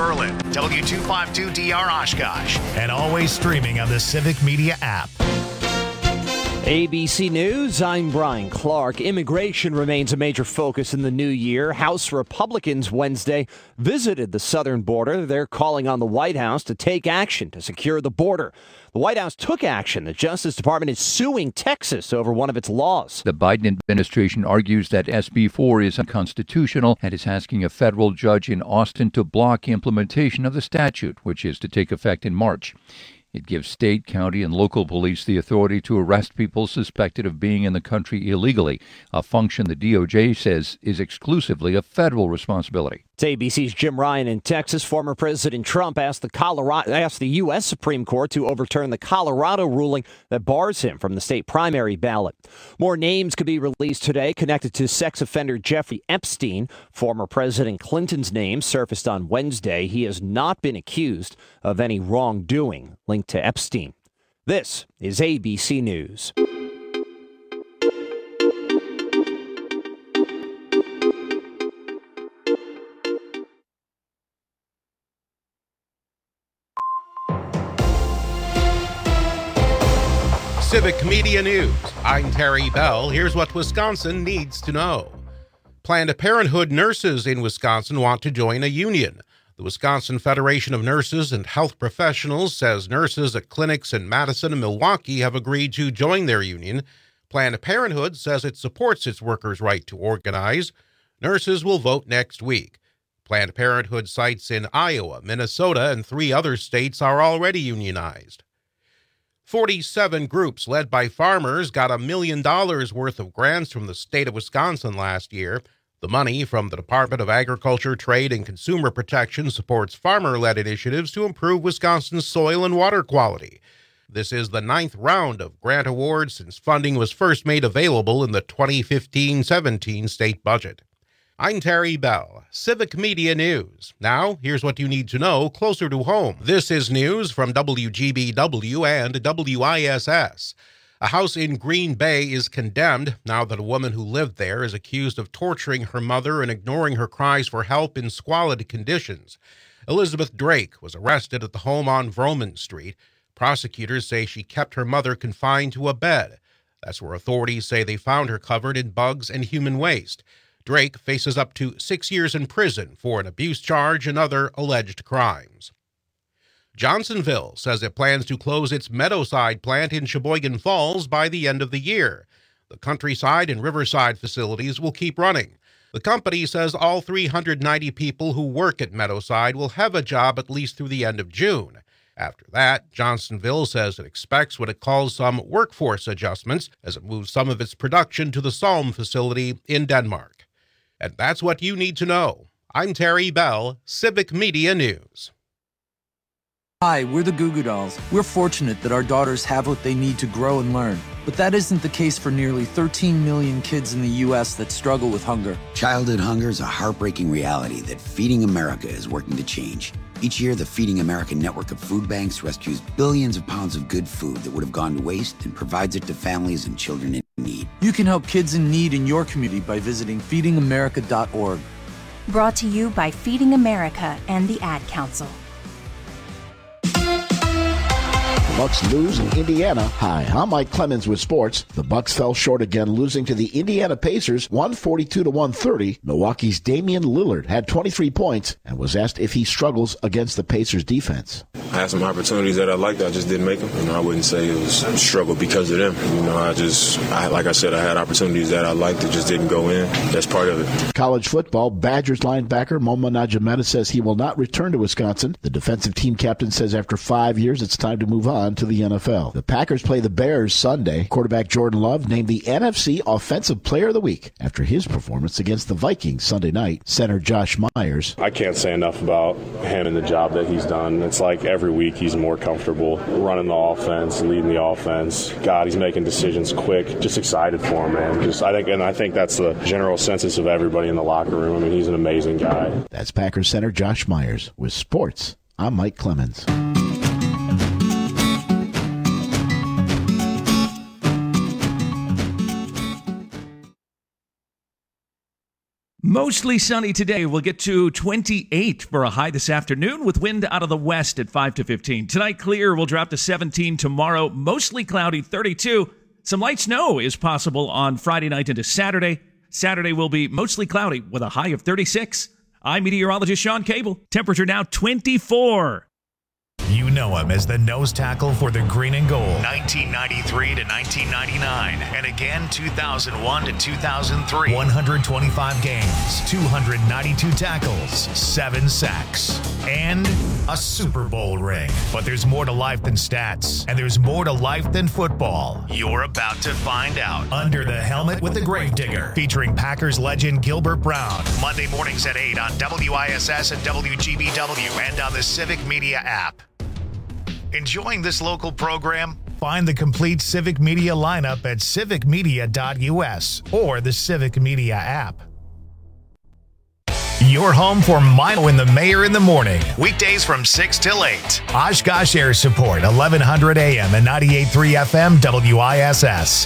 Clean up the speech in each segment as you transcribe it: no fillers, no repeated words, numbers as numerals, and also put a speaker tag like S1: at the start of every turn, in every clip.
S1: Berlin, W252DR Oshkosh, and always streaming on the Civic Media app.
S2: ABC News, I'm Brian Clark. Immigration remains a major focus in the new year. House Republicans Wednesday visited the southern border. They're calling on the White House to take action to secure the border. The White House took action. The Justice Department is suing Texas over one of its laws.
S3: The Biden administration argues that SB 4 is unconstitutional and is asking a federal judge in Austin to block implementation of the statute, which is to take effect in March. It gives state, county, and local police the authority to arrest people suspected of being in the country illegally, a function the DOJ says is exclusively a federal responsibility.
S2: It's ABC's Jim Ryan in Texas. Former President Trump asked the U.S. Supreme Court to overturn the Colorado ruling that bars him from the state primary ballot. More names could be released today connected to sex offender Jeffrey Epstein. Former President Clinton's name surfaced on Wednesday. He has not been accused of any wrongdoing linked to Epstein. This is ABC News.
S4: Civic Media News. I'm Terry Bell. Here's what Wisconsin needs to know. Planned Parenthood nurses in Wisconsin want to join a union. The Wisconsin Federation of Nurses and Health Professionals says nurses at clinics in Madison and Milwaukee have agreed to join their union. Planned Parenthood says it supports its workers' right to organize. Nurses will vote next week. Planned Parenthood sites in Iowa, Minnesota, and 3 other states are already unionized. 47 groups led by farmers got $1 million worth of grants from the state of Wisconsin last year. The money from the Department of Agriculture, Trade, and Consumer Protection supports farmer-led initiatives to improve Wisconsin's soil and water quality. This is the 9th round of grant awards since funding was first made available in the 2015-17 state budget. I'm Terry Bell, Civic Media News. Now, here's what you need to know closer to home. This is news from WGBW and WISS. A house in Green Bay is condemned now that a woman who lived there is accused of torturing her mother and ignoring her cries for help in squalid conditions. Elizabeth Drake was arrested at the home on Vroman Street. Prosecutors say she kept her mother confined to a bed. That's where authorities say they found her covered in bugs and human waste. Drake faces up to 6 years in prison for an abuse charge and other alleged crimes. Johnsonville says it plans to close its Meadowside plant in Sheboygan Falls by the end of the year. The Countryside and Riverside facilities will keep running. The company says all 390 people who work at Meadowside will have a job at least through the end of June. After that, Johnsonville says it expects what it calls some workforce adjustments as it moves some of its production to the Salm facility in Denmark. And that's what you need to know. I'm Terry Bell, Civic Media News.
S5: Hi, we're the Goo Goo Dolls. We're fortunate that our daughters have what they need to grow and learn. But that isn't the case for nearly 13 million kids in the U.S. that struggle with hunger.
S6: Childhood hunger is a heartbreaking reality that Feeding America is working to change. Each year, the Feeding America network of food banks rescues billions of pounds of good food that would have gone to waste and provides it to families and children in need.
S5: You can help kids in need in your community by visiting feedingamerica.org.
S7: Brought to you by Feeding America and the Ad Council.
S8: Bucks lose in Indiana. Hi, I'm Mike Clemens with sports. The Bucks fell short again, losing to the Indiana Pacers 142-130. Milwaukee's Damian Lillard had 23 points and was asked if he struggles against the Pacers defense.
S9: I had some opportunities that I liked. I just didn't make them. I wouldn't say it was a struggle because of them. Like I said, I had opportunities that I liked that just didn't go in. That's part of it.
S8: College football, Badgers linebacker Momo Najimeta says he will not return to Wisconsin. The defensive team captain says after 5 years, it's time to move on to the NFL. The Packers play the Bears Sunday. Quarterback Jordan Love named the NFC Offensive Player of the Week after his performance against the Vikings Sunday night. Center Josh Myers.
S10: I can't say enough about him and the job that he's done. It's like every week he's more comfortable running the offense, leading the offense. God, he's making decisions quick. Just excited for him, man. I think that's the general census of everybody in the locker room. I mean, he's an amazing guy.
S8: That's Packers center Josh Myers with sports. I'm Mike Clemens.
S11: Mostly sunny today. We'll get to 28 for a high this afternoon with wind out of the west at 5 to 15. Tonight, clear. We'll drop to 17 tomorrow. Mostly cloudy, 32. Some light snow is possible on Friday night into Saturday. Saturday will be mostly cloudy with a high of 36. I'm meteorologist Sean Cable. Temperature now 24.
S1: You know him as the nose tackle for the green and gold, 1993 to 1999, and again 2001 to 2003. 125 games, 292 tackles, 7 sacks, and a Super Bowl ring. But there's more to life than stats, and there's more to life than football. You're about to find out. Under the Helmet with the Gravedigger, featuring Packers legend Gilbert Brown. Monday mornings at 8 on WISS and WGBW, and on the Civic Media app. Enjoying this local program? Find the complete Civic Media lineup at civicmedia.us or the Civic Media app. Your home for Milo and the Mayor in the morning. Weekdays from 6 till 8. Oshkosh Air Support, 1100 AM and 98.3 FM WISS.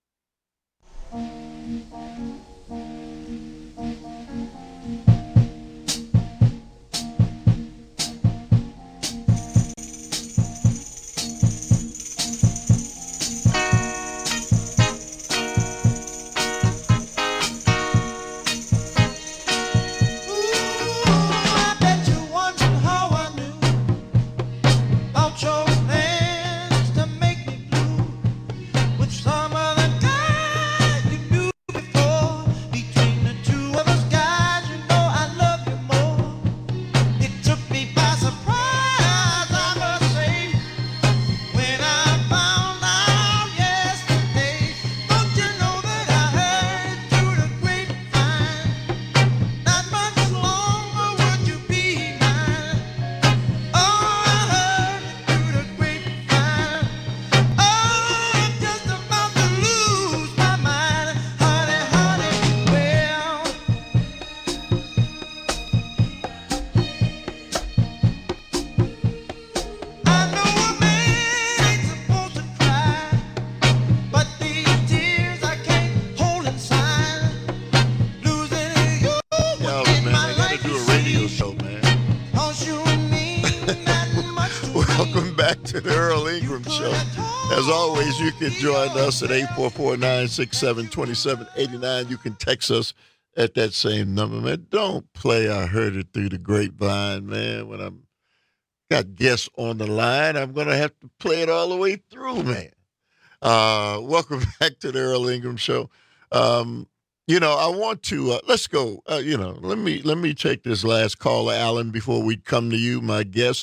S12: As always, you can join us at 844-967-2789. You can text us at that same number, man. Don't play I heard it through the grapevine, man. When I'm got guests on the line, I'm going to have to play it all the way through, man. Welcome back to the Earl Ingram Show. I want to, let's go, let me take this last caller, Alan, before we come to you, my guest.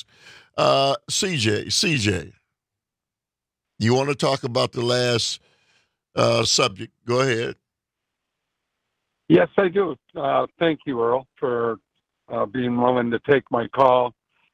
S12: CJ. You want to talk about the last subject? Go ahead.
S13: Yes, I do. Thank you, Earl, for being willing to take my call.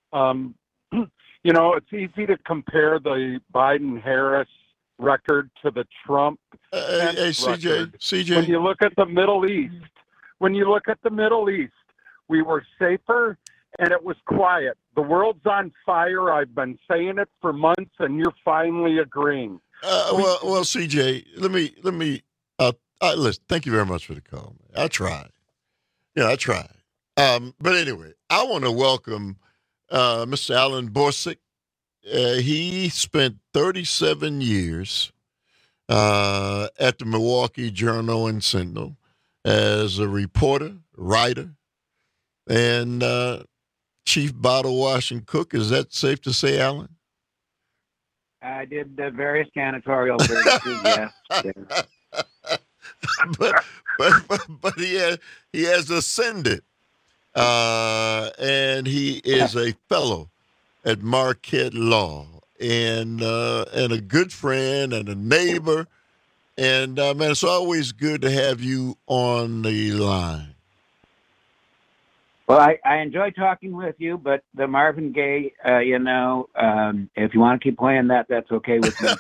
S13: It's easy to compare the Biden-Harris record to the Trump
S12: CJ.
S13: When you look at the Middle East, we were safer and it was quiet. The world's on fire. I've been saying it for months, and you're finally agreeing.
S12: Well, CJ, let me. Listen. Thank you very much for the call. I tried. I tried. But anyway, I want to welcome Mr. Alan Borsig. He spent 37 years at the Milwaukee Journal and Sentinel as a reporter, writer, and chief bottle wash and cook. Is that safe to say, Alan?
S14: I did various janitorial services, yes.
S12: but he has ascended, and he is a fellow at Marquette Law, and a good friend and a neighbor, and man, it's always good to have you on the line.
S14: Well, I enjoy talking with you, but the Marvin Gaye, if you want to keep playing that, that's okay with me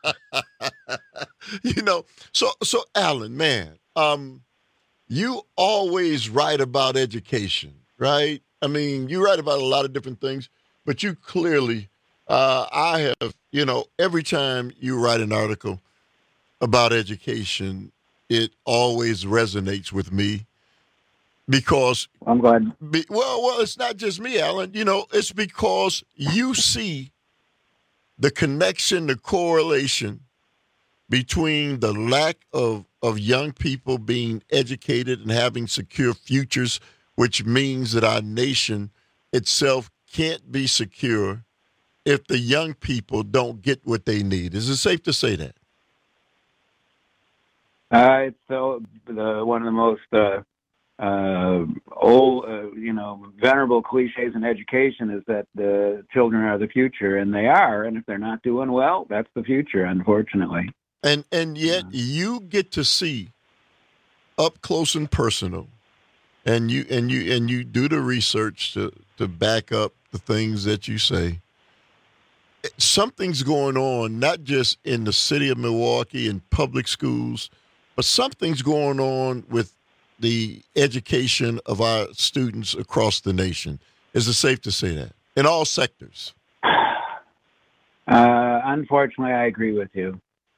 S14: too.
S12: So Alan, man, you always write about education, right? I mean, you write about a lot of different things, but you clearly, I have, every time you write an article about education, it always resonates with me. because
S14: I'm glad.
S12: Well, it's not just me, Alan. It's because you see the connection, the correlation between the lack of young people being educated and having secure futures, which means that our nation itself can't be secure if the young people don't get what they need. Is it safe to say that?
S14: It's one of the most old, venerable cliches in education is that the children are the future, and they are. And if they're not doing well, that's the future, unfortunately.
S12: And yet you get to see up close and personal, and you do the research to back up the things that you say. Something's going on, not just in the city of Milwaukee and public schools, but something's going on with the education of our students across the nation. Is it safe to say that? In all sectors?
S14: Unfortunately, I agree with you.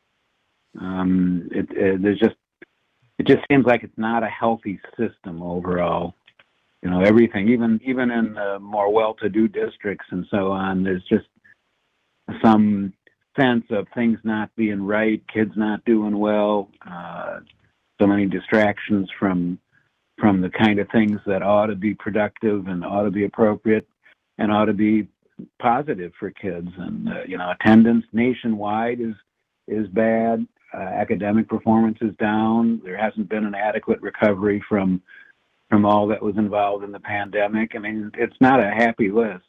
S14: It just seems like it's not a healthy system overall. Everything, even in more well-to-do districts and so on, there's just some sense of things not being right, kids not doing well, so many distractions from the kind of things that ought to be productive and ought to be appropriate and ought to be positive for kids. And attendance nationwide is bad. Academic performance is down. There hasn't been an adequate recovery from all that was involved in the pandemic. I mean, it's not a happy list.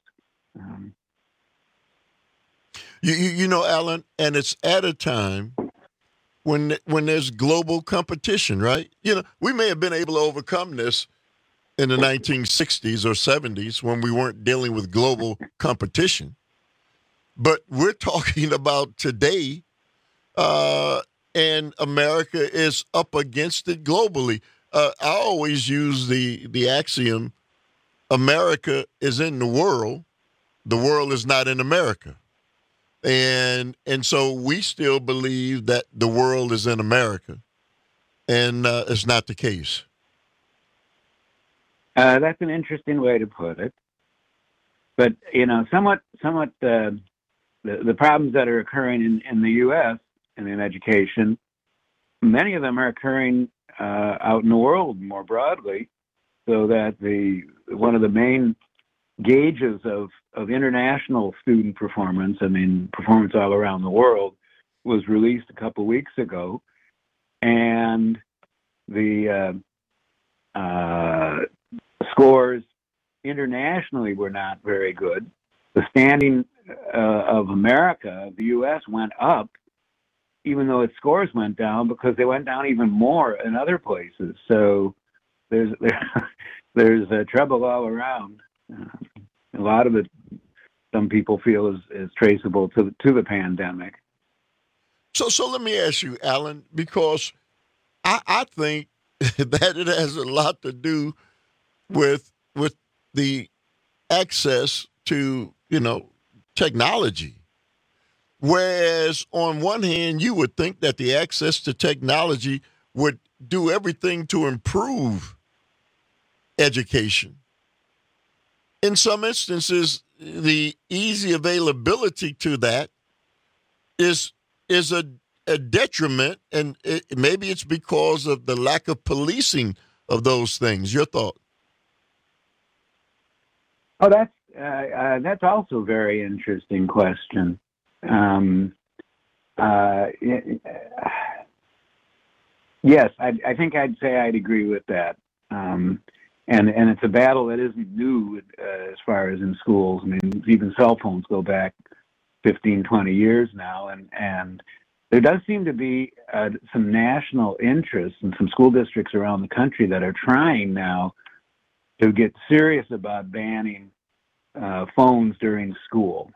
S12: Alan, and it's at a time when there's global competition, right? We may have been able to overcome this in the 1960s or 70s when we weren't dealing with global competition. But we're talking about today, and America is up against it globally. I always use the axiom, America is in the world is not in America. And so we still believe that the world is in America, and it's not the case.
S14: That's an interesting way to put it. But, somewhat the problems that are occurring in the U.S. and in education, many of them are occurring out in the world more broadly, so that one of the main gauges of international student performance, performance all around the world, was released a couple of weeks ago, and the scores internationally were not very good. The standing of America, the U.S., went up, even though its scores went down, because they went down even more in other places. So there's trouble all around. A lot of it, some people feel, is traceable to the pandemic.
S12: So let me ask you, Alan, because I think that it has a lot to do with the access to technology. Whereas on one hand, you would think that the access to technology would do everything to improve education. In some instances, the easy availability to that is a detriment, and maybe it's because of the lack of policing of those things. Your thought?
S14: Oh, that's also a very interesting question. Yes, I think I'd say I'd agree with that. And it's a battle that isn't new as far as in schools. Even cell phones go back 15, 20 years now, and there does seem to be some national interest in some school districts around the country that are trying now to get serious about banning phones during school.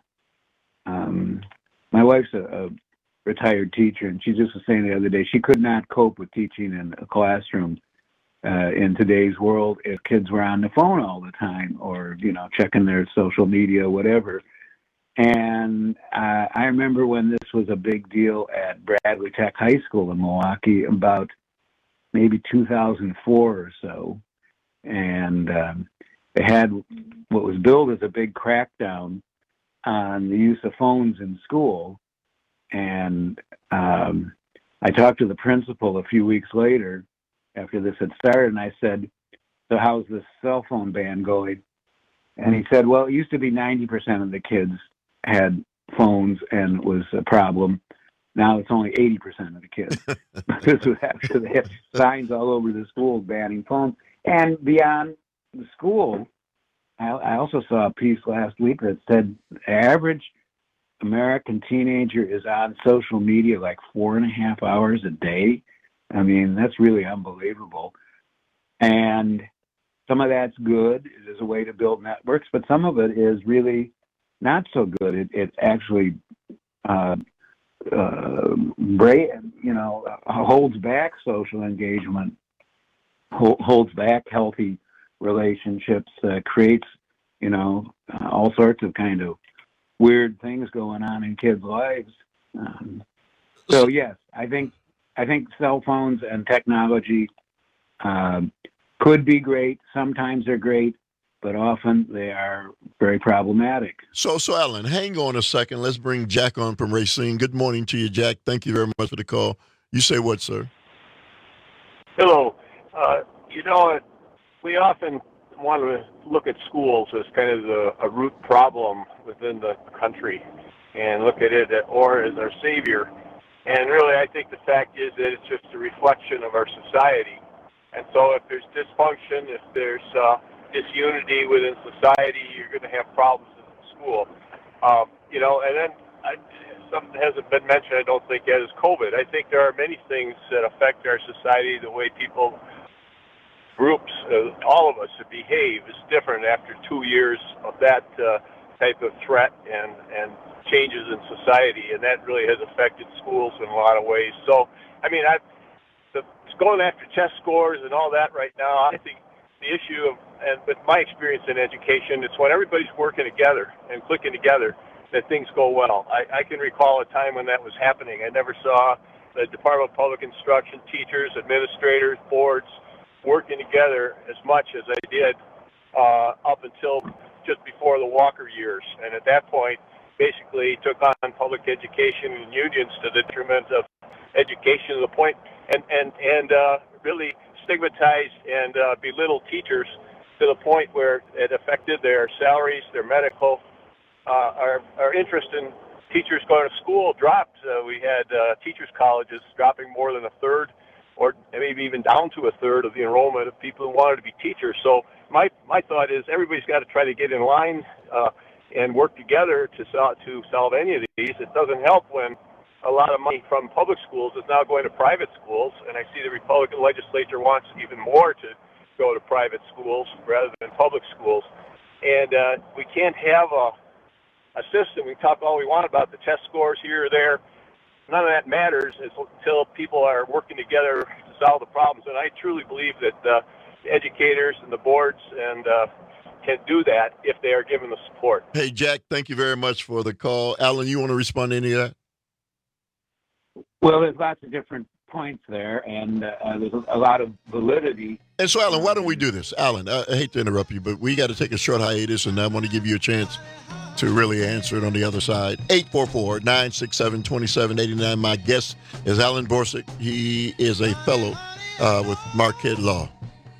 S14: My wife's a retired teacher, and she just was saying the other day she could not cope with teaching in a classroom in today's world if kids were on the phone all the time or, checking their social media, whatever. And I remember when this was a big deal at Bradley Tech High School in Milwaukee about maybe 2004 or so. and they had what was billed as a big crackdown on the use of phones in school. And I talked to the principal a few weeks later after this had started, and I said, "So how's this cell phone ban going?" And he said, "Well, it used to be 90% of the kids had phones and it was a problem. Now it's only 80% of the kids." This was after they had signs all over the school banning phones. And beyond the school, I also saw a piece last week that said the average American teenager is on social media like 4.5 hours a day. I mean, that's really unbelievable. And some of that's good. It is a way to build networks, but some of it is really not so good. It actually holds back social engagement, holds back healthy relationships, creates, all sorts of kind of weird things going on in kids' lives. So yes, I think cell phones and technology could be great. Sometimes they're great, but often they are very problematic.
S12: So Alan, hang on a second. Let's bring Jack on from Racine. Good morning to you, Jack. Thank you very much for the call. You say what, sir?
S15: Hello. We often want to look at schools as kind of a root problem within the country and look at it or as our savior. And really, I think the fact is that it's just a reflection of our society. And so if there's dysfunction, if there's disunity within society, you're going to have problems in the school. And then something hasn't been mentioned, I don't think, yet, is COVID. I think there are many things that affect our society, the way people, groups, all of us behave is different after 2 years of that type of threat and changes in society, and that really has affected schools in a lot of ways. So, going after test scores and all that right now, I think the issue and with my experience in education, it's when everybody's working together and clicking together that things go well. I can recall a time when that was happening. I never saw the Department of Public Instruction, teachers, administrators, boards working together as much as I did up until just before the Walker years. And at that point, basically took on public education and unions to the detriment of education to the point and really stigmatized and belittled teachers to the point where it affected their salaries, their medical, our interest in teachers going to school dropped. We had teachers' colleges dropping more than a third, or maybe even down to a third of the enrollment of people who wanted to be teachers. So my thought is everybody's got to try to get in line and work together to solve any of these. It doesn't help when a lot of money from public schools is now going to private schools, and I see the Republican legislature wants even more to go to private schools rather than public schools. And we can't have a system. We talk all we want about the test scores here or there. None of that matters until people are working together to solve the problems. And I truly believe that the educators and the boards and can do that if they are given the support.
S12: Hey, Jack, thank you very much for the call. Alan, you want to respond to any of that?
S14: Well, there's lots of different points there, and there's a lot of validity.
S12: And so, Alan, why don't we do this? Alan, I hate to interrupt you, but we got to take a short hiatus, and I want to give you a chance to really answer it on the other side. 844-967-2789. My guest is Alan Borsig. He is a fellow with Marquette Law.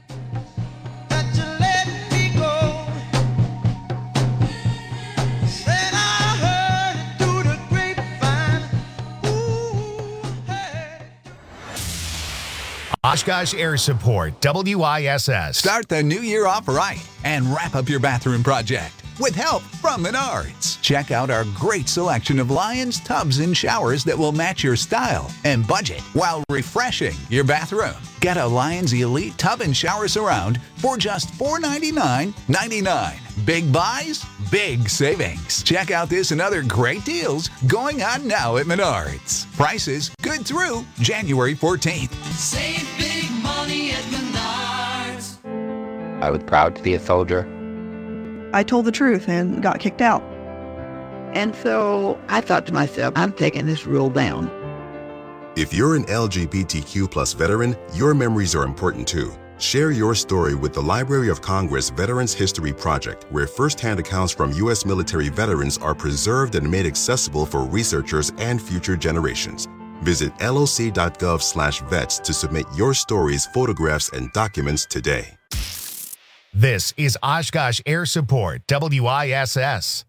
S1: Oshkosh Air Support, WISS.
S16: Start the new year off right and wrap up your bathroom project with help from Menards. Check out our great selection of Lions tubs and showers that will match your style and budget while refreshing your bathroom. Get a Lions Elite tub and shower surround for just $499.99. Big buys, big savings. Check out this and other great deals going on now at Menards. Prices good through January 14th.
S17: Save big money at Menards.
S18: I was proud to be a soldier.
S19: I told the truth and got kicked out.
S20: And so I thought to myself, I'm taking this rule down.
S21: If you're an LGBTQ+ veteran, your memories are important too. Share your story with the Library of Congress Veterans History Project, where first-hand accounts from U.S. military veterans are preserved and made accessible for researchers and future generations. Visit loc.gov/vets to submit your stories, photographs, and documents today.
S1: This is Oshkosh Air Support, WISS.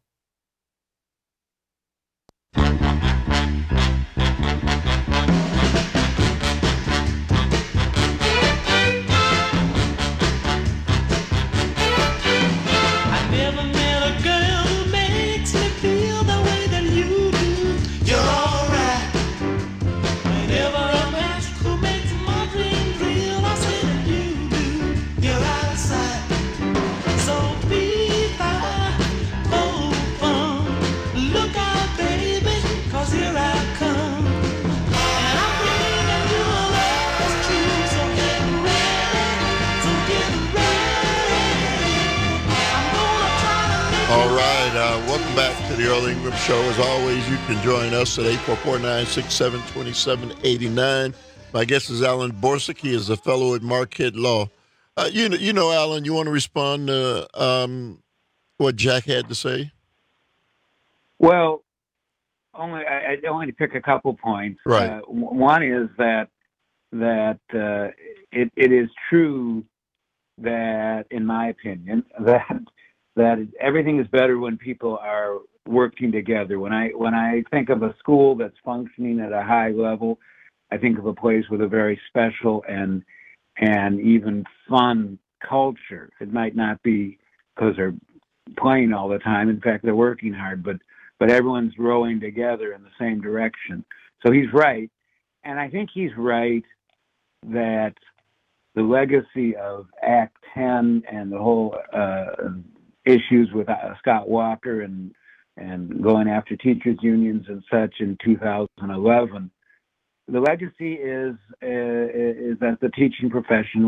S12: All right, welcome back to the Earl Ingram Show. As always, you can join us at 844-967-2789. My guest is Alan Borsig. He is a fellow at Marquette Law. You know, Alan, you want to respond to what Jack had to say?
S14: Well, I only to pick a couple points.
S12: Right.
S14: One is that it is true that, in my opinion, that everything is better when people are working together. When I think of a school that's functioning at a high level, I think of a place with a very special and even fun culture. It might not be because they're playing all the time. In fact, they're working hard, but everyone's rowing together in the same direction. So he's right. And I think he's right that the legacy of Act 10 and the whole issues with Scott Walker and going after teachers unions and such in 2011, the legacy is that the teaching profession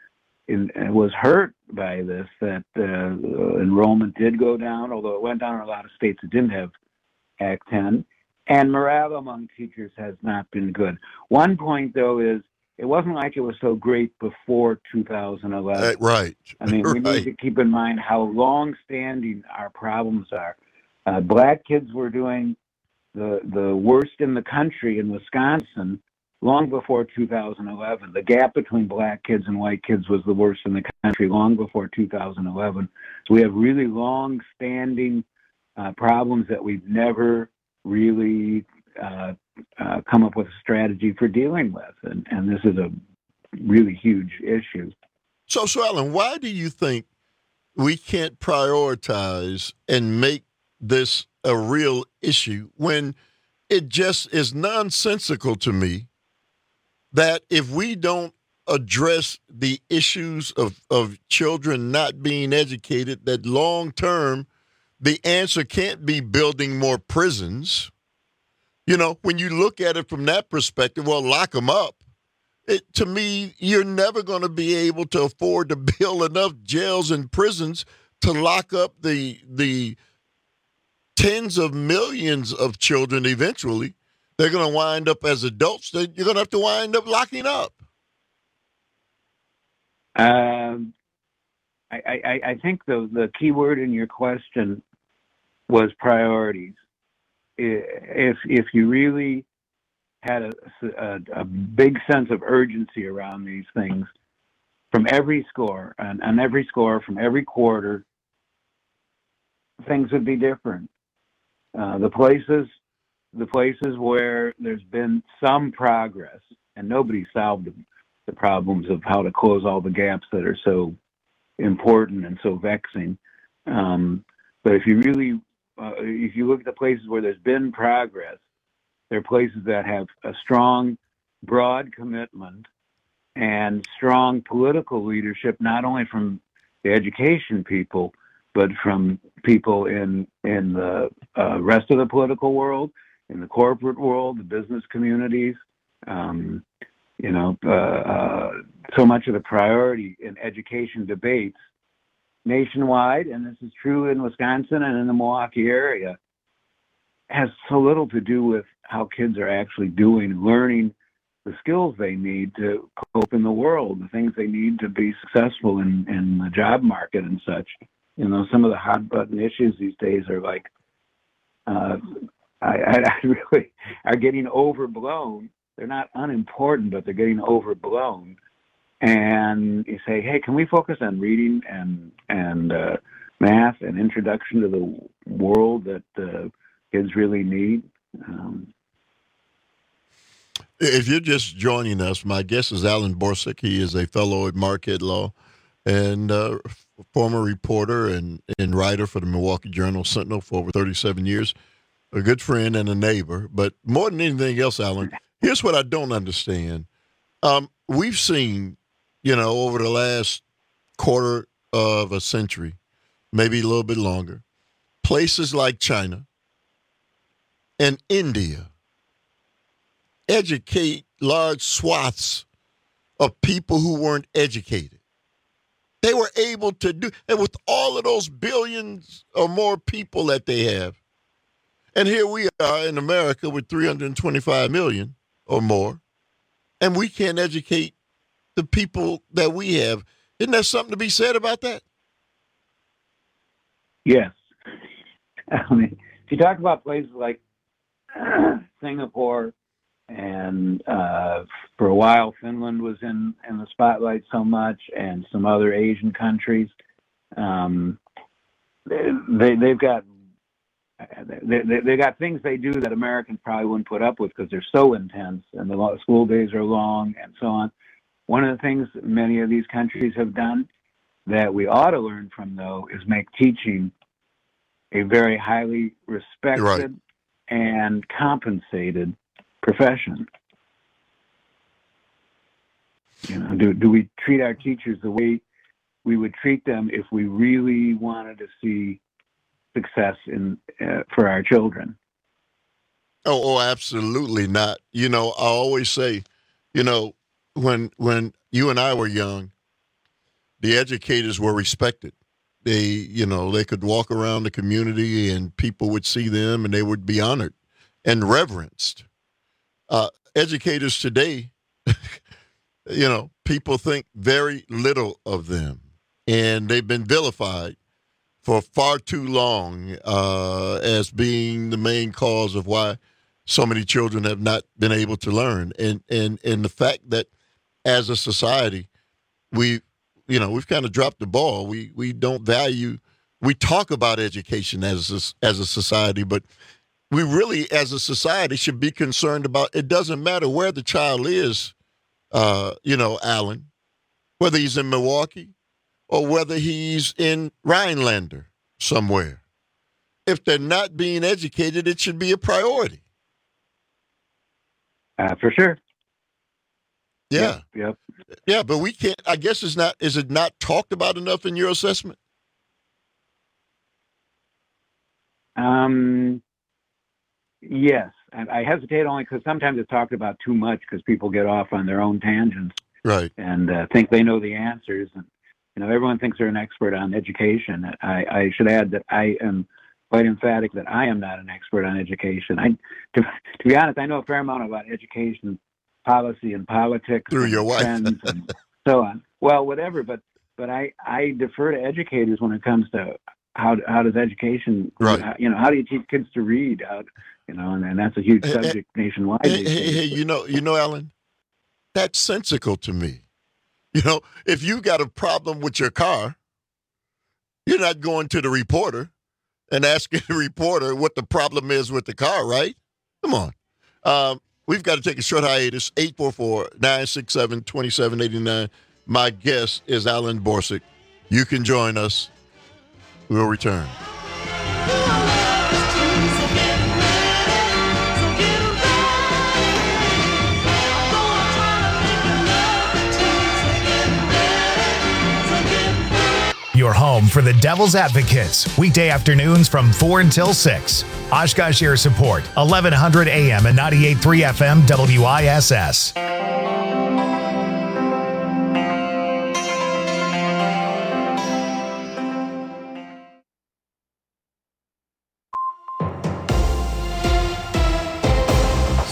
S14: was hurt by this, that enrollment did go down, although it went down in a lot of states that didn't have Act 10, and morale among teachers has not been good. One point, though, is it wasn't like it was so great before 2011.
S12: Right.
S14: I mean, we need to keep in mind how long-standing our problems are. Black kids were doing the worst in the country in Wisconsin long before 2011. The gap between black kids and white kids was the worst in the country long before 2011. So we have really long-standing problems that we've never really come up with a strategy for dealing with, and this is a really huge issue.
S12: So Alan, why do you think we can't prioritize and make this a real issue when it just is nonsensical to me that if we don't address the issues of children not being educated, that long term the answer can't be building more prisons? You know, when you look at it from that perspective, well, lock them up. To me, you're never going to be able to afford to build enough jails and prisons to lock up the tens of millions of children eventually. They're going to wind up as adults that you're going to have to wind up locking up.
S14: I think the key word in your question was priorities. If you really had a big sense of urgency around these things from every score, on every score, from every quarter, things would be different. The places where there's been some progress, and nobody solved the problems of how to close all the gaps that are so important and so vexing. But if you really if you look at the places where there's been progress, there are places that have a strong, broad commitment and strong political leadership, not only from the education people, but from people in the rest of the political world, in the corporate world, the business communities. So much of the priority in education debates nationwide, and this is true in Wisconsin and in the Milwaukee area, has so little to do with how kids are actually doing, learning the skills they need to cope in the world, the things they need to be successful in the job market and such. You know, some of the hot button issues these days are like, I really are getting overblown. They're not unimportant, but they're getting overblown. And you say, hey, can we focus on reading and math and introduction to the world that kids really need?
S12: If you're just joining us, my guest is Alan Borsig. He is a fellow at Marquette Law and former reporter and writer for the Milwaukee Journal-Sentinel for over 37 years, a good friend and a neighbor. But more than anything else, Alan, here's what I don't understand. We've seen, over the last quarter of a century, maybe a little bit longer, places like China and India educate large swaths of people who weren't educated. They were able to do, and with all of those billions or more people that they have, and here we are in America with 325 million or more, and we can't educate the people that we have. Isn't there something to be said about that?
S14: Yes. I mean, if you talk about places like Singapore, and for a while Finland was in the spotlight so much, and some other Asian countries, they've got things they do that Americans probably wouldn't put up with because they're so intense and the school days are long and so on. One of the things that many of these countries have done that we ought to learn from, though, is make teaching a very highly respected and compensated profession. Do we treat our teachers the way we would treat them if we really wanted to see success for our children?
S12: Oh, absolutely not. I always say, when you and I were young, the educators were respected. They could walk around the community and people would see them and they would be honored and reverenced. Educators today, people think very little of them, and they've been vilified for far too long as being the main cause of why so many children have not been able to learn. And the fact that as a society, we've kind of dropped the ball. We don't value. We talk about education as a society, but we really, as a society, should be concerned about, it doesn't matter where the child is, Alan, whether he's in Milwaukee or whether he's in Rhinelander somewhere. If they're not being educated, it should be a priority.
S14: For sure.
S12: Yeah.
S14: Yep.
S12: Yeah, but we can't, I guess is it not talked about enough in your assessment?
S14: Yes, and I hesitate only because sometimes it's talked about too much because people get off on their own tangents,
S12: right?
S14: And think they know the answers. And everyone thinks they're an expert on education. I should add that I am quite emphatic that I am not an expert on education. To be honest, I know a fair amount about education policy and politics
S12: through your wife
S14: and so on. Well, whatever, but I defer to educators when it comes to how does education,
S12: right?
S14: How do you teach kids to read? And that's a huge subject nationwide.
S12: Hey, Alan, that's sensical to me. If you got a problem with your car, you're not going to the reporter and asking the reporter what the problem is with the car, right? Come on. We've got to take a short hiatus. 844-967-2789. My guest is Alan Borsig. You can join us. We'll return.
S1: Your home for the Devil's Advocates, weekday afternoons from 4 until 6. Oshkosh Air Support, 1100 AM and 98.3 FM WISS.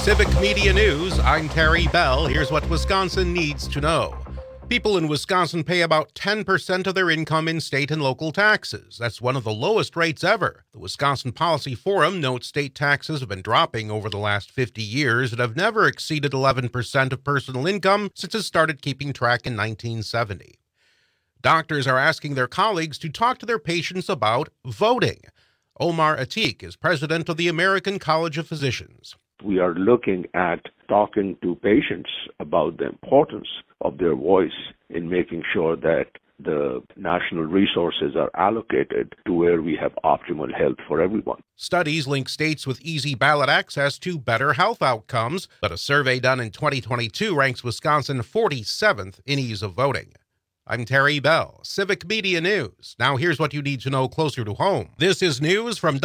S4: Civic Media News, I'm Terry Bell. Here's what Wisconsin needs to know. People in Wisconsin pay about 10% of their income in state and local taxes. That's one of the lowest rates ever. The Wisconsin Policy Forum notes state taxes have been dropping over the last 50 years and have never exceeded 11% of personal income since it started keeping track in 1970. Doctors are asking their colleagues to talk to their patients about voting. Omar Atiq is president of the American College of Physicians.
S3: We are looking at talking to patients about the importance of their voice in making sure that the national resources are allocated to where we have optimal health for everyone.
S4: Studies link states with easy ballot access to better health outcomes, but a survey done in 2022 ranks Wisconsin 47th in ease of voting. I'm Terry Bell, Civic Media News. Now here's what you need to know closer to home. This is news from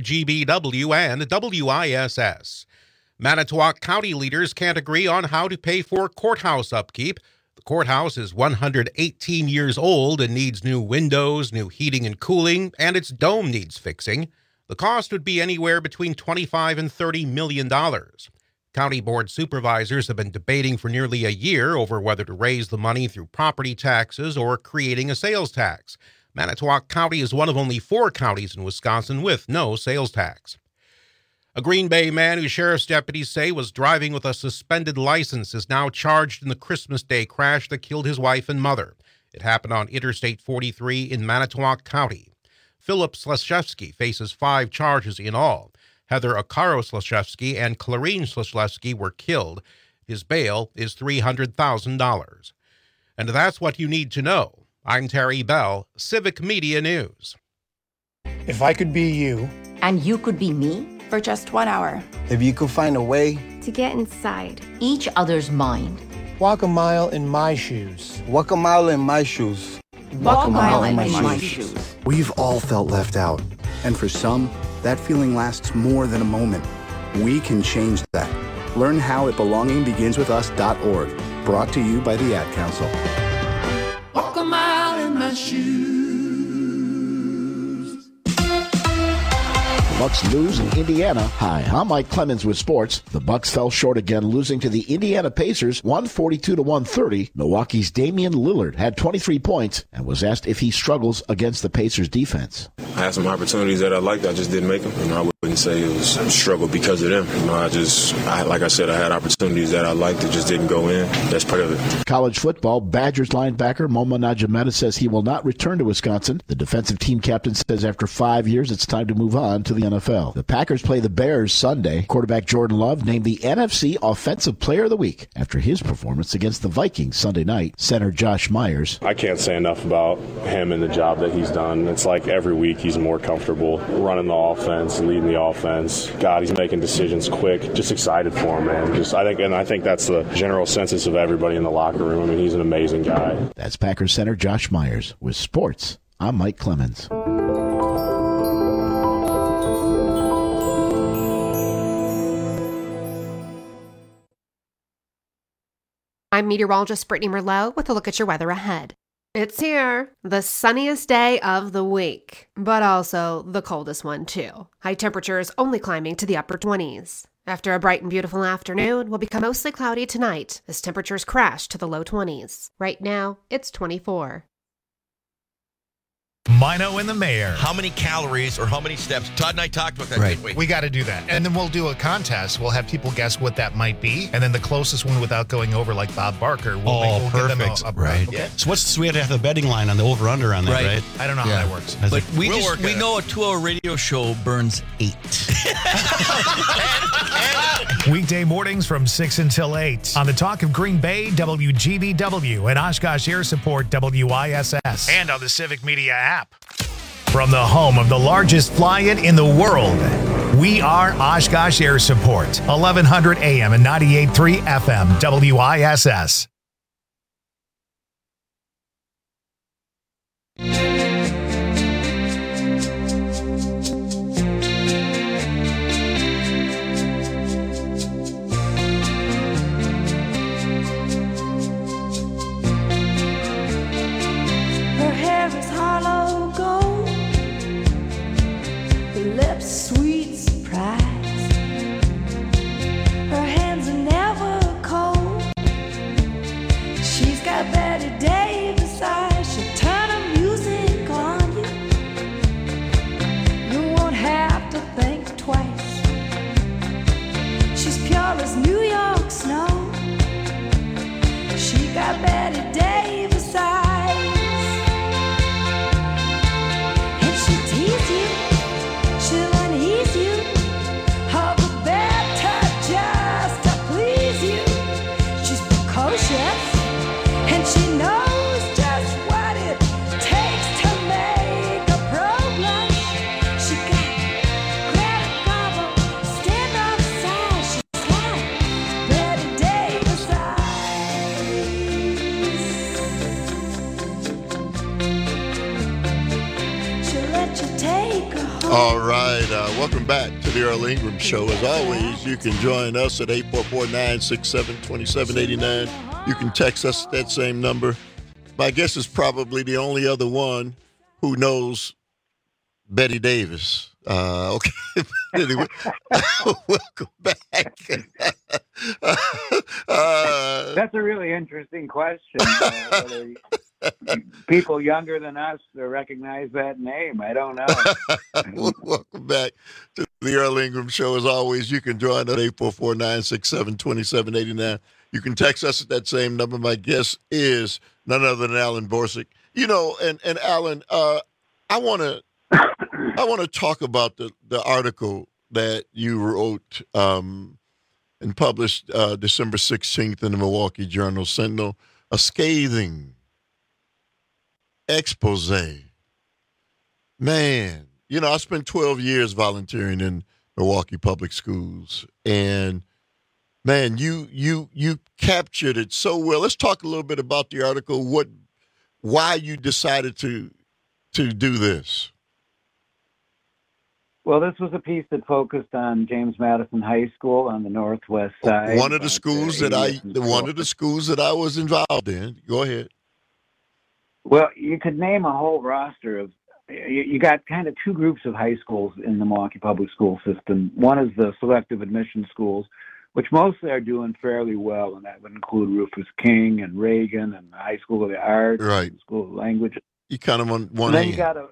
S4: WGBW and WISS. Manitowoc County leaders can't agree on how to pay for courthouse upkeep. The courthouse is 118 years old and needs new windows, new heating and cooling, and its dome needs fixing. The cost would be anywhere between $25 and $30 million. County board supervisors have been debating for nearly a year over whether to raise the money through property taxes or creating a sales tax. Manitowoc County is one of only 4 counties in Wisconsin with no sales tax. A Green Bay man who sheriff's deputies say was driving with a suspended license is now charged in the Christmas Day crash that killed his wife and mother. It happened on Interstate 43 in Manitowoc County. Philip Slashevsky faces 5 charges in all. Heather Akaro Slashevsky and Clarine Slashevsky were killed. His bail is $300,000. And that's what you need to know. I'm Terry Bell, Civic Media News.
S22: If I could be you.
S23: And you could be me?
S24: For just 1 hour.
S22: If you could find a way
S24: to get inside
S23: each other's mind.
S22: Walk a mile in my shoes.
S25: Walk a mile in my shoes.
S23: Walk a mile in my shoes.
S26: We've all felt left out. And for some, that feeling lasts more than a moment. We can change that. Learn how at belongingbeginswithus.org. Brought to you by the Ad Council.
S17: Walk a mile in my shoes.
S8: Bucks lose in Indiana. Hi, I'm Mike Clemens with sports. The Bucks fell short again, losing to the Indiana Pacers 142-130. Milwaukee's Damian Lillard had 23 points and was asked if he struggles against the Pacers defense.
S9: I had some opportunities that I liked. I just didn't make them. I wouldn't say it was a struggle because of them. Like I said, I had opportunities that I liked that just didn't go in. That's part of it.
S8: College football, Badgers linebacker Momo Najimeta says he will not return to Wisconsin. The defensive team captain says after 5 years, it's time to move on to the NFL. The Packers play the Bears Sunday. Quarterback Jordan Love named the NFC Offensive Player of the Week after his performance against the Vikings Sunday night. Center Josh Myers.
S10: I can't say enough about him and the job that he's done. It's like every week he's more comfortable running the offense, leading the offense. God, he's making decisions quick. Just excited for him, man. I think that's the general census of everybody in the locker room. I mean, he's an amazing guy.
S8: That's Packers center Josh Myers with sports. I'm Mike Clemens.
S27: I'm meteorologist Brittany Merlot with a look at your weather ahead. It's here, the sunniest day of the week, but also the coldest one too. High temperatures only climbing to the upper 20s. After a bright and beautiful afternoon, will become mostly cloudy tonight as temperatures crash to the low 20s. Right now, it's 24.
S1: Mino and the Mayor.
S28: How many calories or how many steps? Todd and I talked about that, didn't we?
S29: We got to do that. And then we'll do a contest. We'll have people guess what that might be. And then the closest one without going over, like Bob Barker, we'll
S30: perfect.
S29: Give them
S30: right.
S29: Okay.
S30: So we have to have a betting line on the over-under on that, right?
S29: I don't know how that works.
S28: But we know a 2-hour radio show burns 8.
S1: Weekday mornings from 6 until 8 on the Talk of Green Bay, WGBW, and Oshkosh Air Support, WISS, and on the Civic Media app. From the home of the largest fly-in in the world, we are Oshkosh Air Support, 1100 AM and 98.3 FM, WISS.
S17: Her hair is hollow gold, her lips sweet surprise. Her hair
S12: Welcome back to the Earl Ingram Show. As always, you can join us at 844-967-2789. You can text us at that same number. My guess is probably the only other one who knows Betty Davis. Okay. Anyway, welcome back.
S14: That's a really interesting question. Whether people younger than us recognize that name, I don't know.
S12: Welcome back to the Earl Ingram Show. As always, you can join us at 844-967-2789. You can text us at that same number. My guest is none other than Alan Borsig. You know, and Alan, I want to talk about the article that you wrote and published December 16th in the Milwaukee Journal-Sentinel, a scathing expose. Man, you know, I spent 12 years volunteering in Milwaukee Public Schools, and man, you captured it so well. Let's talk a little bit about the article, why you decided to do this.
S14: Well, this was a piece that focused on James Madison High School on the northwest side.
S12: One of the schools that I was involved in. Go ahead.
S14: Well, you could name a whole roster of. You got kind of two groups of high schools in the Milwaukee public school system. One is the selective admission schools, which mostly are doing fairly well, and that would include Rufus King and Reagan and the High School of the Arts,
S12: right?
S14: School of Language.
S12: You count them on one
S14: hand.
S12: Then
S14: you got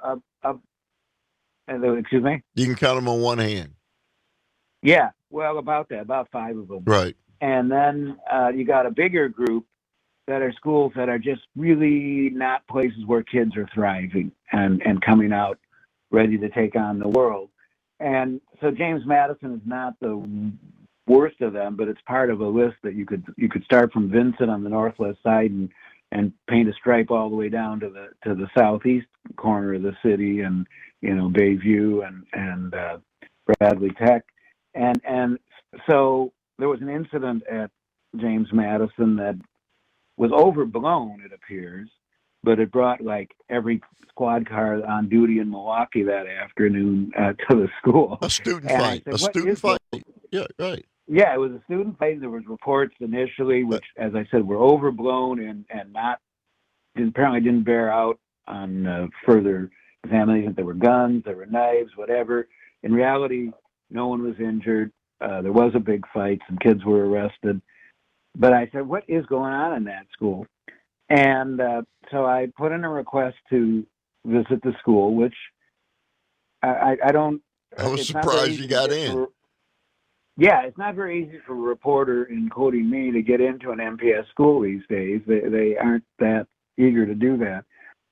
S14: excuse me?
S12: You can count them on one hand.
S14: Yeah, well, about 5 of them.
S12: Right.
S14: And then you got a bigger group that are schools that are just really not places where kids are thriving and coming out ready to take on the world. And so James Madison is not the worst of them, but it's part of a list that you could start from Vincent on the northwest side and paint a stripe all the way down to the southeast corner of the city, and Bayview and Bradley Tech, and so there was an incident at James Madison that was overblown, it appears, but it brought like every squad car on duty in Milwaukee that afternoon to the school.
S12: A student fight. Yeah, right.
S14: Yeah, it was a student fight. There was reports initially, which, as I said, were overblown and apparently didn't bear out on further examination. There were guns, there were knives, whatever. In reality, no one was injured. There was a big fight. Some kids were arrested. But I said, what is going on in that school? And so I put in a request to visit the school, which I don't.
S12: I was surprised you got in.
S14: Yeah, it's not very easy for a reporter, including me, to get into an MPS school these days. They aren't that eager to do that.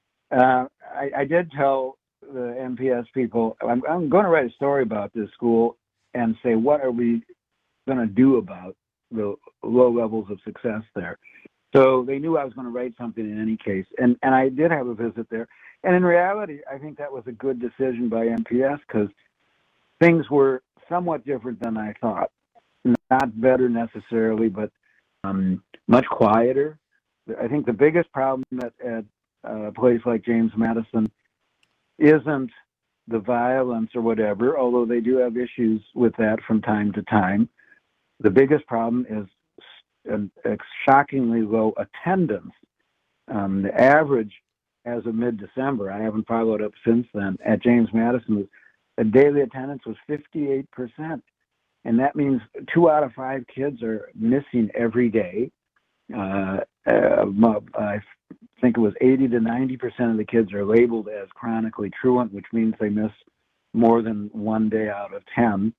S14: I did tell the MPS people, I'm going to write a story about this school and say, what are we going to do about the low levels of success there? So they knew I was going to write something in any case. And I did have a visit there. And in reality, I think that was a good decision by MPS because things were somewhat different than I thought. Not better necessarily, but much quieter. I think the biggest problem at a place like James Madison isn't the violence or whatever, although they do have issues with that from time to time. The biggest problem is a shockingly low attendance. The average as of mid-December, I haven't followed up since then, at James Madison, the daily attendance was 58%. And that means 2 out of 5 kids are missing every day. I think it was 80 to 90% of the kids are labeled as chronically truant, which means they miss more than 1 day out of 10.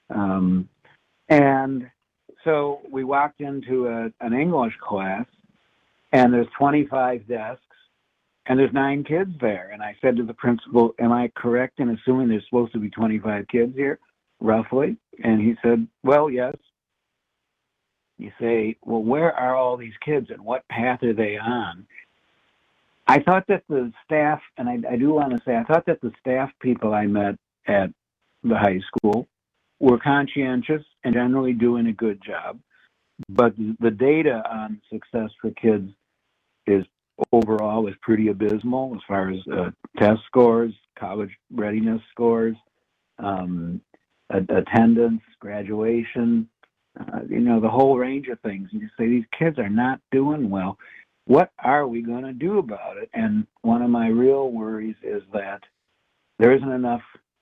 S14: And so we walked into an English class, and there's 25 desks, and there's 9 kids there. And I said to the principal, am I correct in assuming there's supposed to be 25 kids here, roughly? And he said, well, yes. You say, well, where are all these kids and what path are they on? I thought that the staff, and I do want to say, I thought that the staff people I met at the high school were conscientious and generally doing a good job. But the data on success for kids is pretty abysmal as far as test scores, college readiness scores. attendance, graduation, the whole range of things. And you say these kids are not doing well. What are we going to do about it? And one of my real worries is that there isn't enough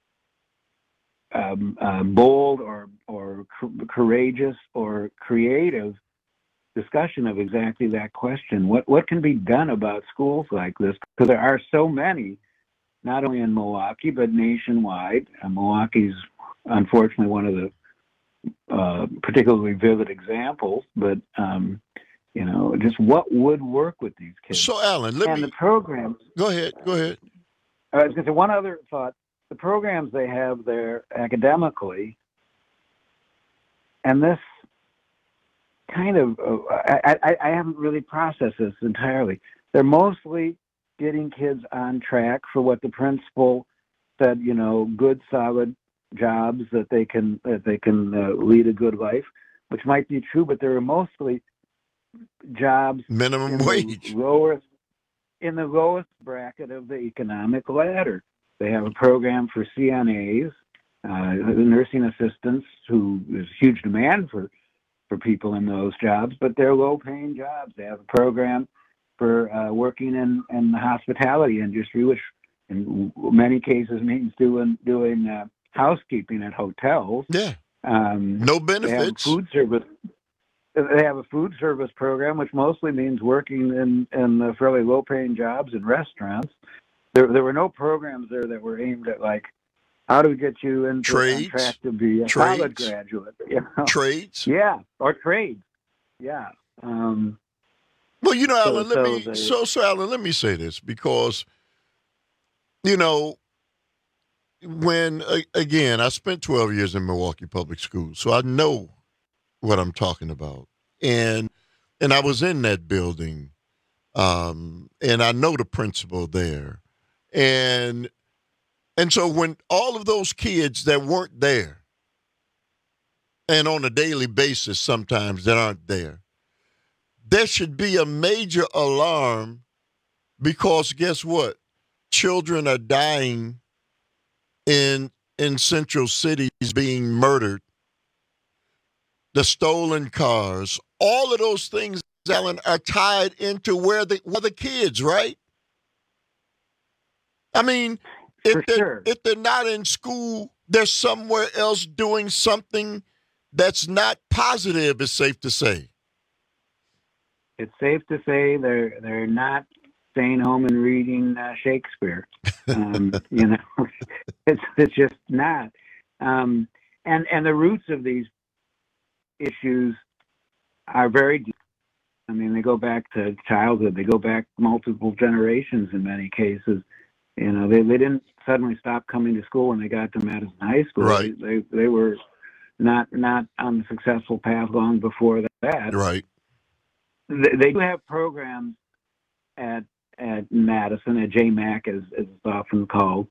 S14: bold or courageous or creative discussion of exactly that question. What can be done about schools like this? Because there are so many, not only in Milwaukee, but nationwide. Milwaukee's unfortunately one of the particularly vivid examples, but just what would work with these kids.
S12: So, Alan,
S14: the programs.
S12: Go ahead.
S14: I was going to say one other thought. The programs they have there academically, and this kind of, I haven't really processed this entirely. They're mostly getting kids on track for what the principal said, good, solid jobs that they can lead a good life, which might be true, but there are mostly jobs
S12: minimum wage
S14: in the lowest bracket of the economic ladder. They have a program for CNAs, nursing assistants, who there's huge demand for people in those jobs, but they're low-paying jobs. They have a program for working in the hospitality industry, which in many cases means doing housekeeping at hotels.
S12: Yeah. No benefits.
S14: They have food service. They have a food service program, which mostly means working in fairly low-paying jobs in restaurants. There were no programs there that were aimed at how do we get you into on track to be a college graduate?
S12: Trades.
S14: Yeah, or trades. Yeah.
S12: Well, Alan, Alan, let me say this, because when again, I spent 12 years in Milwaukee Public Schools, so I know what I'm talking about, and I was in that building, and I know the principal there, and so when all of those kids that weren't there, and on a daily basis sometimes that aren't there, there should be a major alarm, because guess what? Children are dying in central cities, being murdered. The stolen cars, all of those things, Alan, are tied into where the kids, right? I mean, if they're not in school, they're somewhere else doing something that's not positive, it's safe to say.
S14: It's safe to say they're not staying home and reading Shakespeare. It's just not. And the roots of these issues are very deep. I mean, they go back to childhood. They go back multiple generations in many cases. They didn't suddenly stop coming to school when they got to Madison High School.
S12: Right.
S14: They were not on the successful path long before that.
S12: Right.
S14: They do have programs at Madison, at JMAC, as it's often called.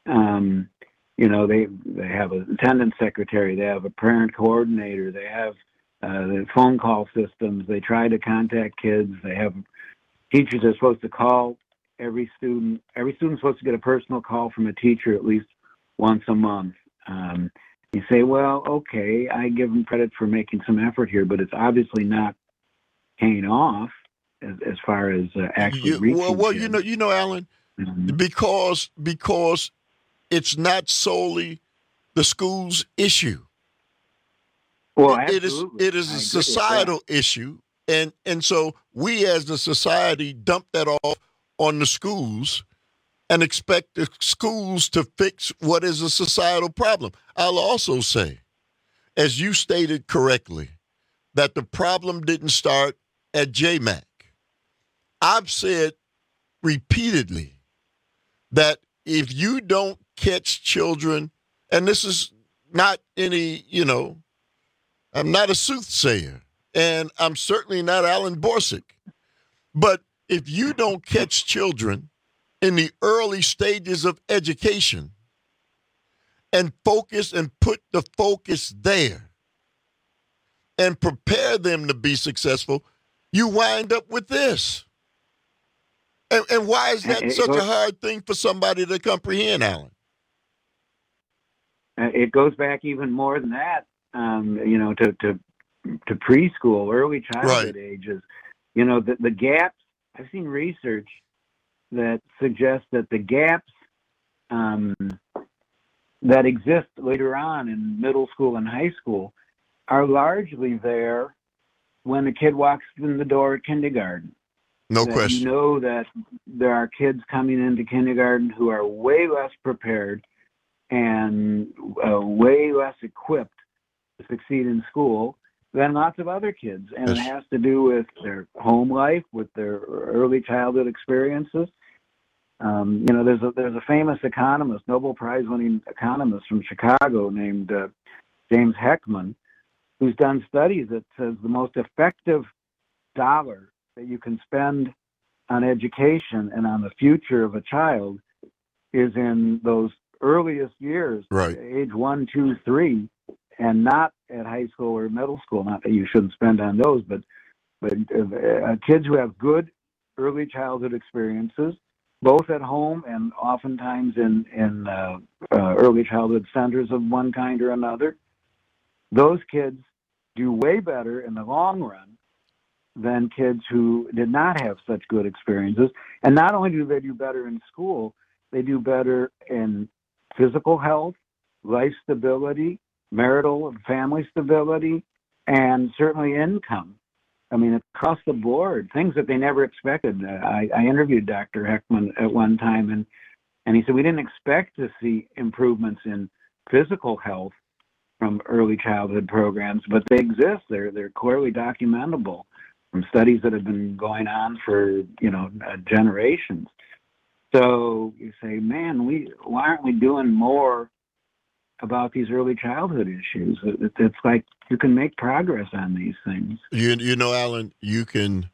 S14: They have an attendance secretary. They have a parent coordinator. They have the phone call systems. They try to contact kids. They have teachers that are supposed to call every student. Every student's supposed to get a personal call from a teacher at least once a month. You say, well, okay, I give them credit for making some effort here, but it's obviously not paying off as far as actually reaching.
S12: Well,
S14: kids.
S12: Alan, because it's not solely the school's issue.
S14: Well,
S12: it is a societal issue, and so we as the society dump that off on the schools and expect the schools to fix what is a societal problem. I'll also say, as you stated correctly, that the problem didn't start at JMAC. I've said repeatedly that if you don't catch children, and this is not any, I'm not a soothsayer, and I'm certainly not Alan Borsick, but if you don't catch children in the early stages of education and focus and put the focus there and prepare them to be successful, you wind up with this. And why is that such a hard thing for somebody to comprehend, Alan?
S14: it goes back even more than that, to preschool, early childhood ages. The gaps, I've seen research that suggests that the gaps that exist later on in middle school and high school are largely there when a kid walks in the door at kindergarten.
S12: No question.
S14: You know that there are kids coming into kindergarten who are way less prepared and way less equipped to succeed in school than lots of other kids. And it has to do with their home life, with their early childhood experiences. There's a famous economist, Nobel Prize-winning economist from Chicago named James Heckman, who's done studies that says the most effective dollar that you can spend on education and on the future of a child is in those earliest years, age 1, 2, 3, and not at high school or middle school. Not that you shouldn't spend on those, but kids who have good early childhood experiences, both at home and oftentimes in early childhood centers of one kind or another, those kids do way better in the long run than kids who did not have such good experiences. And not only do they do better in school, they do better in physical health, life stability, marital and family stability, and certainly income. I mean, across the board, things that they never expected. I interviewed Dr. Heckman at one time, and he said, we didn't expect to see improvements in physical health from early childhood programs, but they exist. They're clearly documentable from studies that have been going on for, generations. So you say, man, why aren't we doing more about these early childhood issues? It's like you can make progress on these things.
S12: Alan, you can,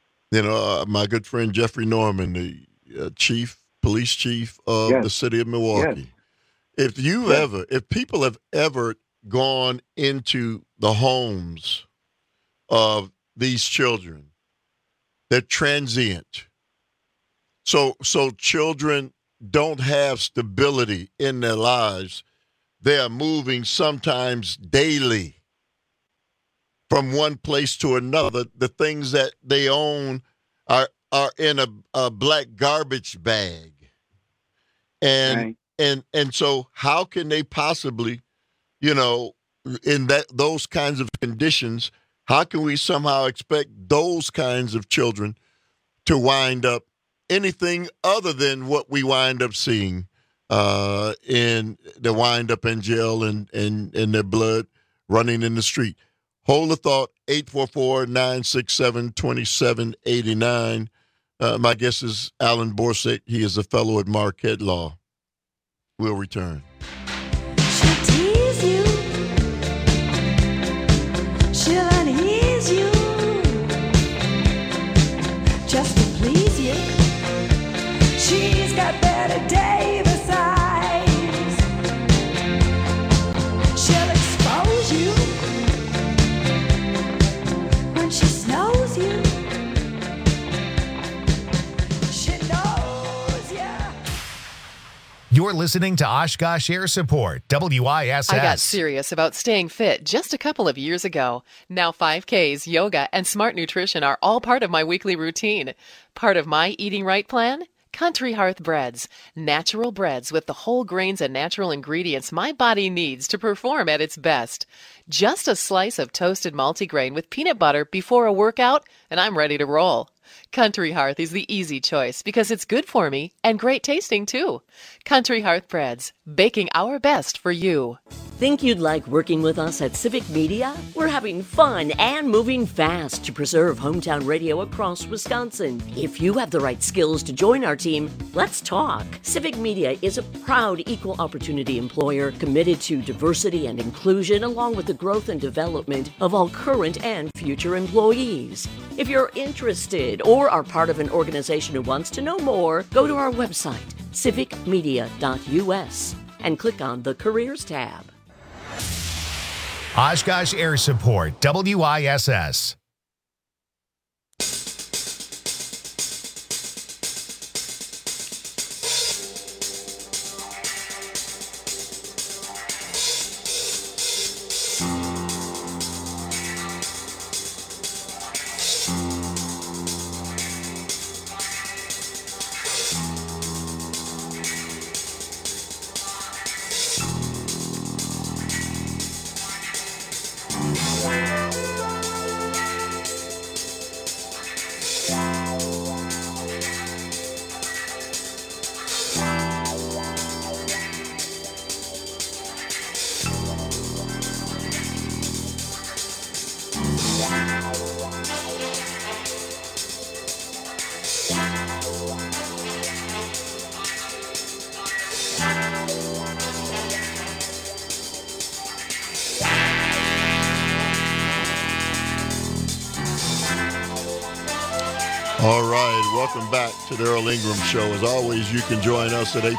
S12: my good friend Jeffrey Norman, the police chief of the city of Milwaukee. Yes. If people have ever gone into the homes of these children, they're transient. So children don't have stability in their lives. They are moving sometimes daily from one place to another. The things that they own are in a black garbage bag. And so how can they possibly, in those kinds of conditions, how can we somehow expect those kinds of children to wind up anything other than what we wind up seeing in the wind up in jail and their blood running in the street? Hold the thought, 844-967-2789. My guest is Alan Borsig. He is a fellow at Marquette Law. We'll return.
S17: She'll tease you. She'll unease you. Just to please you. She's got better Davis eyes. She'll expose you when she snows you. She knows you.
S1: You're listening to Oshkosh Air Support, WISS.
S2: I got serious about staying fit just a couple of years ago. Now 5Ks, yoga, and smart nutrition are all part of my weekly routine. Part of my eating right plan? Country Hearth Breads. Natural breads with the whole grains and natural ingredients my body needs to perform at its best. Just a slice of toasted multigrain with peanut butter before a workout, and I'm ready to roll. Country Hearth is the easy choice because it's good for me and great tasting too. Country Hearth Breads, baking our best for you.
S5: Think you'd like working with us at Civic Media? We're having fun and moving fast to preserve hometown radio across Wisconsin. If you have the right skills to join our team, let's talk. Civic Media is a proud equal opportunity employer committed to diversity and inclusion along with the growth and development of all current and future employees. If you're interested or are part of an organization who wants to know more, go to our website, civicmedia.us, and click on the Careers tab.
S1: Oshkosh Air Support, WISS.
S12: All right, welcome back to the Earl Ingram Show. As always, you can join us at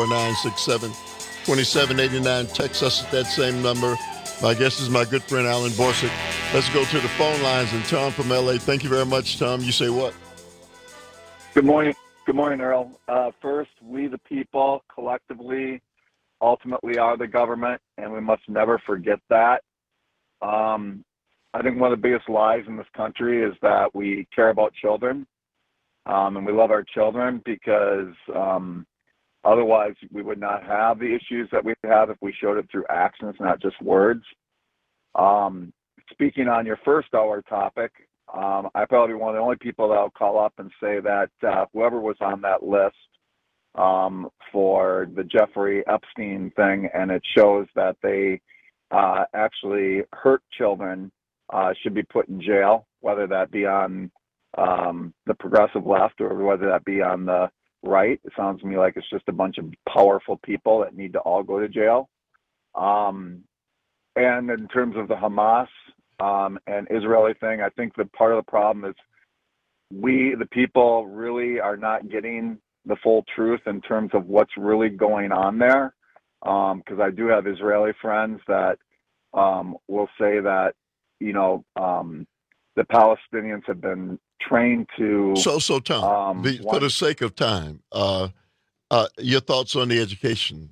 S12: 844-967-2789. Text us at that same number. My guest is my good friend, Alan Borsig. Let's go to the phone lines. And Tom from L.A., thank you very much, Tom. You say what?
S6: Good morning. Good morning, Earl. First, we the people collectively ultimately are the government, and we must never forget that. I think one of the biggest lies in this country is that we care about children, and we love our children because otherwise we would not have the issues that we have if we showed it through actions, not just words. Speaking on your first hour topic, I probably one of the only people that will call up and say that whoever was on that list for the Jeffrey Epstein thing, and it shows that they actually hurt children, should be put in jail, whether that be on the progressive left or whether that be on the right. It sounds to me like it's just a bunch of powerful people that need to all go to jail. And in terms of the Hamas and Israeli thing, I think that part of the problem is we, the people, really are not getting the full truth in terms of what's really going on there. Because I do have Israeli friends that will say that, you know, the Palestinians have been trained to. So
S12: Tom, for the sake of time, your thoughts on the education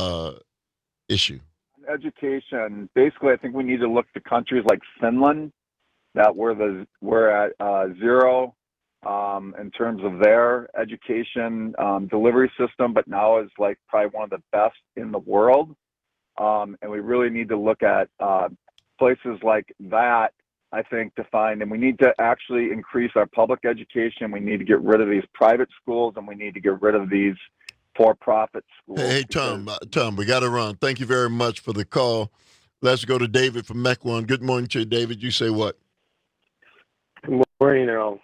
S12: issue?
S6: Education, basically, I think we need to look to countries like Finland that we're at zero in terms of their education delivery system, but now is like probably one of the best in the world. And we really need to look at places like that, I think, to find, and we need to actually increase our public education. We need to get rid of these private schools, and we need to get rid of these for-profit schools.
S12: Hey, Tom, we got to run. Thank you very much for the call. Let's go to David from Mequon. Good morning to you, David. You say what?
S7: Good morning, Earl.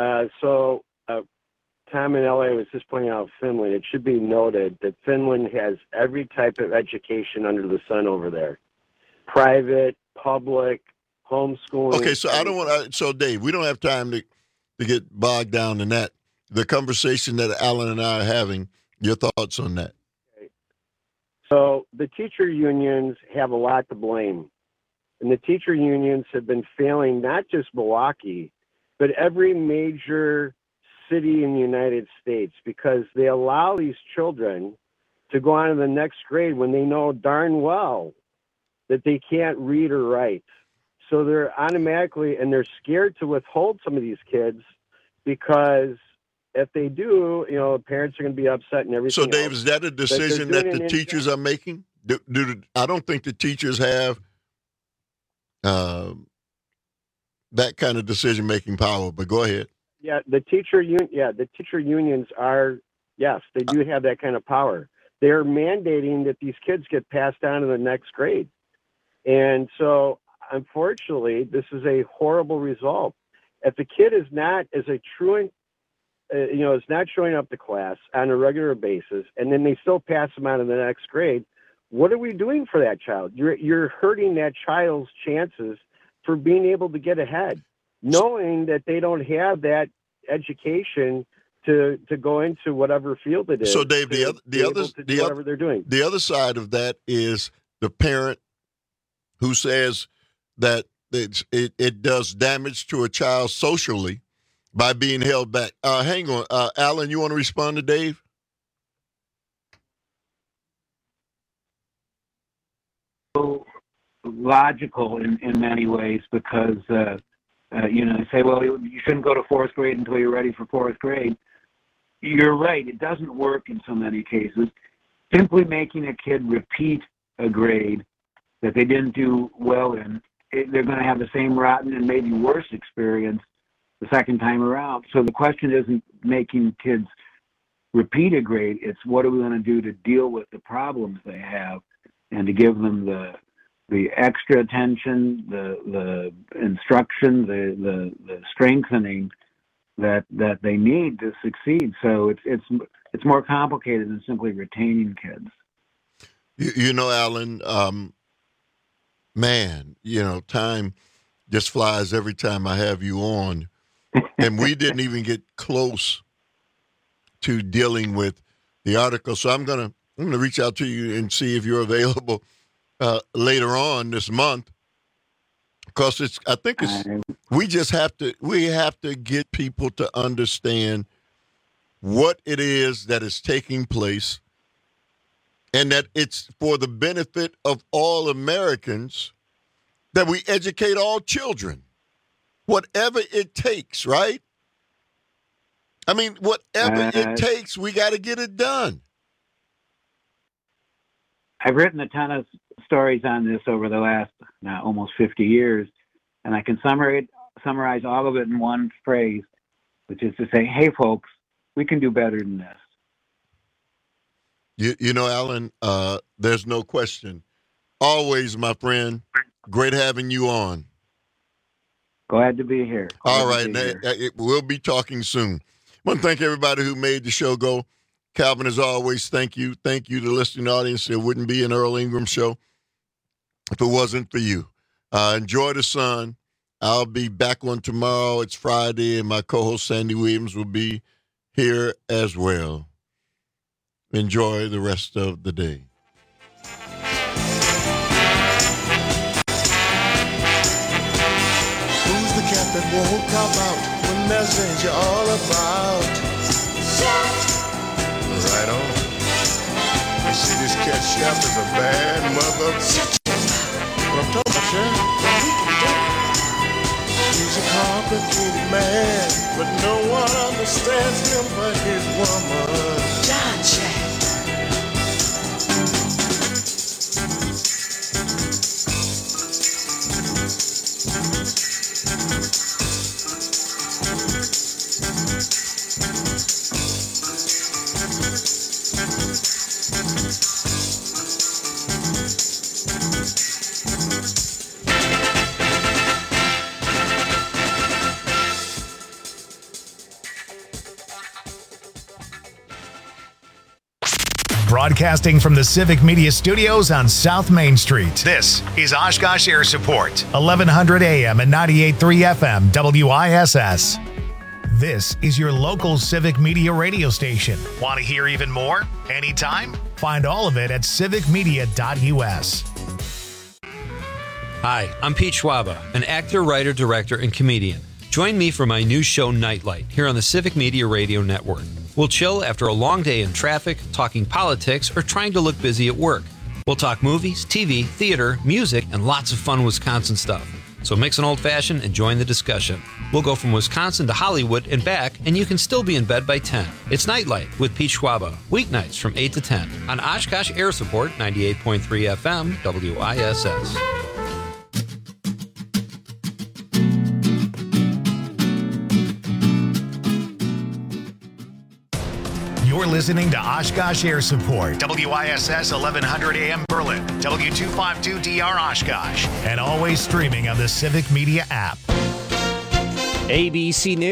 S7: Tom in L.A. was just pointing out Finland. It should be noted that Finland has every type of education under the sun over there. Private, public, homeschooling.
S12: Okay, so I don't want to. So, Dave, we don't have time to get bogged down in that. The conversation that Alan and I are having, your thoughts on that?
S7: Okay. So, the teacher unions have a lot to blame. And the teacher unions have been failing not just Milwaukee, but every major city in the United States, because they allow these children to go on to the next grade when they know darn well that they can't read or write. So they're automatically, and they're scared to withhold some of these kids because if they do, you know, parents are going to be upset and everything.
S12: So, Dave, is that a decision that the teachers are making? I don't think the teachers have that kind of decision-making power, but go ahead.
S7: Yeah, the teacher unions are, yes, they do have that kind of power. They're mandating that these kids get passed on to the next grade. And so, unfortunately, this is a horrible result. If the kid is not as a truant, is not showing up to class on a regular basis, and then they still pass them on to the next grade, what are we doing for that child? You're hurting that child's chances for being able to get ahead, knowing that they don't have that education to go into whatever field it is.
S12: So, Dave,
S7: whatever they're doing.
S12: The other side of that is the parent who says that it does damage to a child socially by being held back. Hang on. Alan, you want to respond to Dave?
S14: Logical in many ways because, they say, well, you shouldn't go to fourth grade until you're ready for fourth grade. You're right. It doesn't work in so many cases. Simply making a kid repeat a grade that they didn't do well in, they're going to have the same rotten and maybe worse experience the second time around. So the question isn't making kids repeat a grade. It's what are we going to do to deal with the problems they have and to give them the extra attention, the instruction, the strengthening that they need to succeed. So it's more complicated than simply retaining kids.
S12: You know, Alan, time just flies every time I have you on. and we didn't even get close to dealing with the article. So I'm gonna reach out to you and see if you're available later on this month, because we have to get people to understand what it is that is taking place, and that it's for the benefit of all Americans that we educate all children, whatever it takes, right? I mean, whatever it takes, we got to get it done.
S14: I've written a ton of stories on this over the last almost 50 years, and I can summarize all of it in one phrase, which is to say, hey, folks, we can do better than this.
S12: You know, Alan, there's no question. Always, my friend, great having you on.
S14: Glad to be here.
S12: All right. We'll be talking soon. I want to thank everybody who made the show go. Calvin, as always, thank you. Thank you to the listening audience. It wouldn't be an Earl Ingram show if it wasn't for you. Enjoy the sun. I'll be back on tomorrow. It's Friday, and my co-host Sandy Williams will be here as well. Enjoy the rest of the day.
S3: Who's the cat that won't cop out when there's danger all about? Right on. You see, this cat chef is a bad mother. What I'm talking about, Chef? He's a complicated man, but no one understands him but his woman. John Chef.
S1: Broadcasting from the Civic Media Studios on South Main Street. This is Oshkosh Air Support, 1100 AM and 98.3 FM WISS. This is your local Civic Media radio station. Want to hear even more? Anytime? Find all of it at civicmedia.us.
S4: Hi, I'm Pete Schwaba, an actor, writer, director, and comedian. Join me for my new show, Nightlight, here on the Civic Media Radio Network. We'll chill after a long day in traffic, talking politics, or trying to look busy at work. We'll talk movies, TV, theater, music, and lots of fun Wisconsin stuff. So mix an old-fashioned and join the discussion. We'll go from Wisconsin to Hollywood and back, and you can still be in bed by 10. It's Nightlight with Pete Schwaba, weeknights from 8 to 10 on Oshkosh Air Support, 98.3 FM, WISS.
S1: You're listening to Oshkosh Air Support, WISS 1100 AM Berlin, W252DR Oshkosh, and always streaming on the Civic Media app.
S11: ABC News.